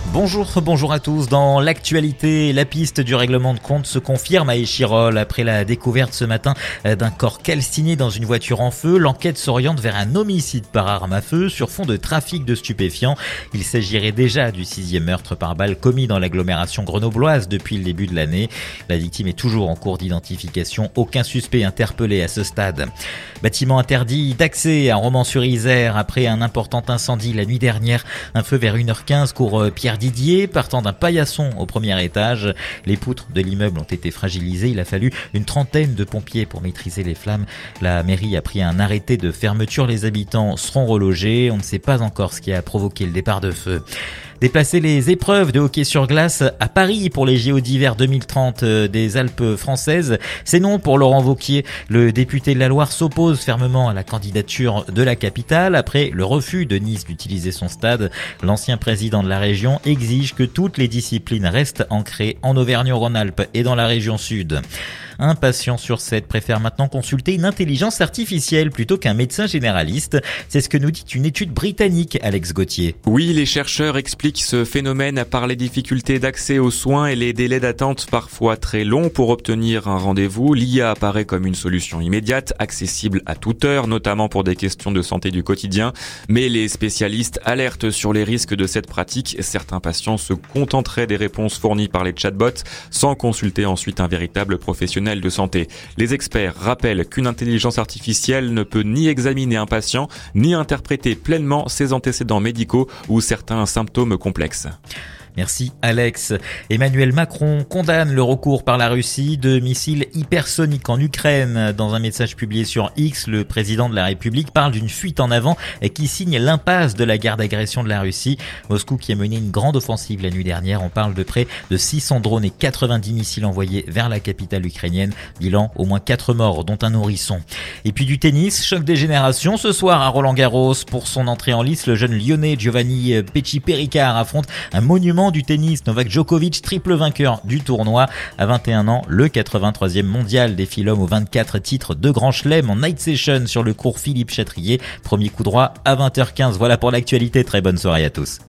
Bonjour à tous. Dans l'actualité, la piste du règlement de compte se confirme à Échirolles. Après la découverte ce matin d'un corps calciné dans une voiture en feu, l'enquête s'oriente vers un homicide par arme à feu sur fond de trafic de stupéfiants. Il s'agirait déjà du 6e meurtre par balle commis dans l'agglomération grenobloise depuis le début de l'année. La victime est toujours en cours d'identification. Aucun suspect interpellé à ce stade. Bâtiment interdit d'accès à Romans-sur-Isère après un important incendie la nuit dernière. Un feu vers 1h15 cours Pierre Didier, partant d'un paillasson au premier étage. Les poutres de l'immeuble ont été fragilisées. Il a fallu une trentaine de pompiers pour maîtriser les flammes. La mairie a pris un arrêté de fermeture. Les habitants seront relogés. On ne sait pas encore ce qui a provoqué le départ de feu. Déplacer les épreuves de hockey sur glace à Paris pour les JO d'hiver 2030 des Alpes françaises, c'est non pour Laurent Wauquiez. Le député de la Loire s'oppose fermement à la candidature de la capitale après le refus de Nice d'utiliser son stade. L'ancien président de la région exige que toutes les disciplines restent ancrées en Auvergne-Rhône-Alpes et dans la région sud. Un patient sur 7 préfère maintenant consulter une intelligence artificielle plutôt qu'un médecin généraliste. C'est ce que nous dit une étude britannique, Alex Gauthier. Oui, les chercheurs expliquent ce phénomène par les difficultés d'accès aux soins et les délais d'attente parfois très longs pour obtenir un rendez-vous. L'IA apparaît comme une solution immédiate, accessible à toute heure, notamment pour des questions de santé du quotidien. Mais les spécialistes alertent sur les risques de cette pratique. Certains patients se contenteraient des réponses fournies par les chatbots sans consulter ensuite un véritable professionnel de santé. Les experts rappellent qu'une intelligence artificielle ne peut ni examiner un patient, ni interpréter pleinement ses antécédents médicaux ou certains symptômes complexes. Merci Alex. Emmanuel Macron condamne le recours par la Russie de missiles hypersoniques en Ukraine. Dans un message publié sur X, le président de la République parle d'une fuite en avant qui signe l'impasse de la guerre d'agression de la Russie. Moscou qui a mené une grande offensive la nuit dernière. On parle de près de 600 drones et 90 missiles envoyés vers la capitale ukrainienne. Bilan, au moins 4 morts, dont un nourrisson. Et puis du tennis, choc des générations ce soir à Roland-Garros. Pour son entrée en lice, le jeune lyonnais Giovanni Pesci-Péricard affronte un monument du tennis, Novak Djokovic, triple vainqueur du tournoi. À 21 ans, le 83e mondial défie l'homme aux 24 titres de Grand Chelem en night session sur le cours Philippe Chatrier. Premier coup droit à 20h15. Voilà pour l'actualité. Très bonne soirée à tous.